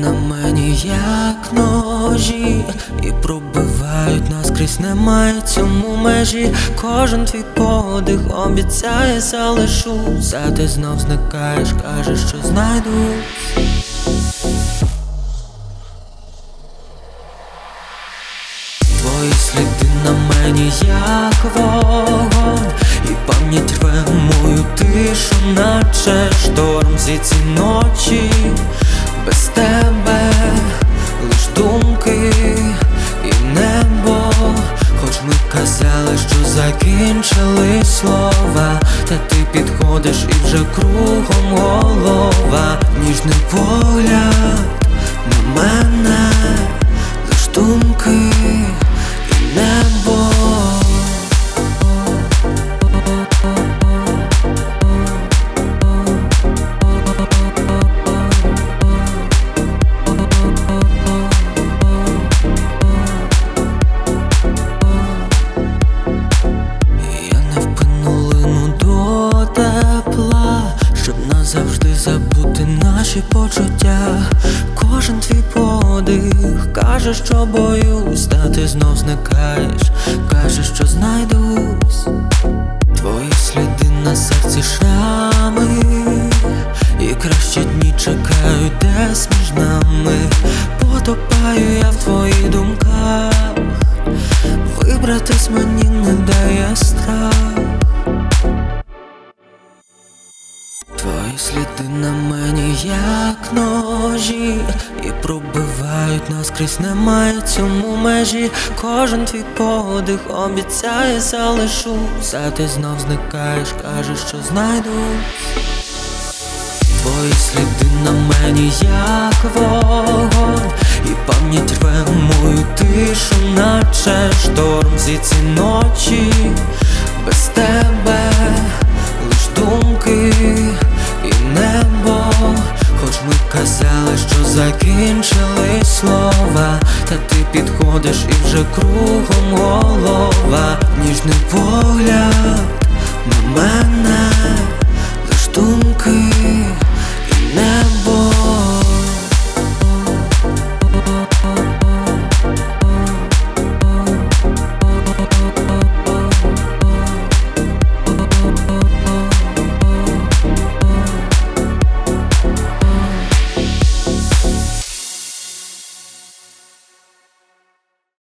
на мені як ножі, і пробивають наскрізь, немає цьому межі. Кожен твій подих обіцяє залишусь, а ти знов зникаєш, кажеш, що знайдусь. Твої сліди на мені як вогонь, і пам'ять рве мою тишу, наче шторм. Всі ці ночі без тебе лиш думки і небо. Хоч ми казали, що закінчили слова, та ти підходиш і вже кругом голова. Ніжний погляд на мене, лиш думки і небо. Завжди забути наші почуття. Кожен твій подих каже, що боюсь, та ти знов зникаєш, кажеш, що знайдусь. Твої сліди на серці шрами, і кращі дні чекають десь між нами. Потопаю я в твоїх думках, вибратись мені не дає страх. Твої сліди на мені як ножі, і пробивають наскрізь, немає цьому межі. Кожен твій подих обіцяє залишусь, а ти знов зникаєш, кажеш, що знайдусь. Твої сліди на мені як вогонь, і пам'ять рве мою тишу, наче шторм. Всі ці ночі без тебе лиш думки і небо. Хоч ми казали, що закінчили слова, та ти підходиш і вже кругом голова. Ніжний погляд на мене, лиш думки